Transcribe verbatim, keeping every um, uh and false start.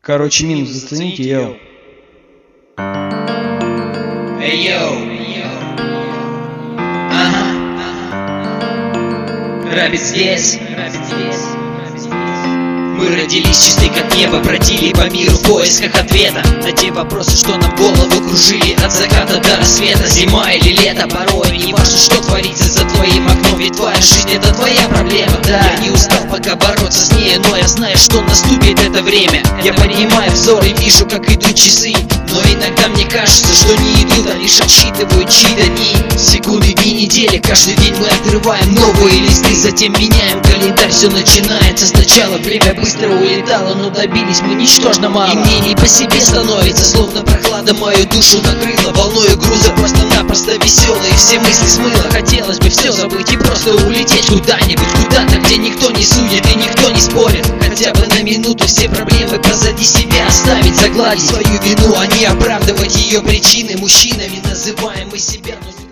Короче, минус зацените, йоу. Эй, йоу. Ага. Рабит здесь. Мы родились чистой как небо, бродили по миру в поисках ответа на те вопросы, что нам голову кружили от заката до рассвета. Зима или лето, порой не важно, что творится за твоим окном, ведь твоя жизнь — это твоя проблема. Да, я не устал пока бороться с ней, но я знаю, что наступит это время. Я поднимаю взор и вижу, как идут часы, но иногда мне кажется, что не идут, а лишь отсчитывают чьи-то дни. Секунды, дни, недели, каждый день мы открываем новые листы, затем меняем календарь, все начинается сначала. Время быстро улетало, но добились мы ничтожно мало. И мне не по себе становится, словно прохлада мою душу накрыла волною груза, просто-напросто веселые все мысли смыло. Хотелось бы все забыть и просто улететь куда-нибудь, куда-то, где никто не судит и никто не спорит. Хотя бы на минуту все проблемы позади себя оставить, загладить свою вину, а не оправдывать ее причины. Мужчинами называем мы себя, но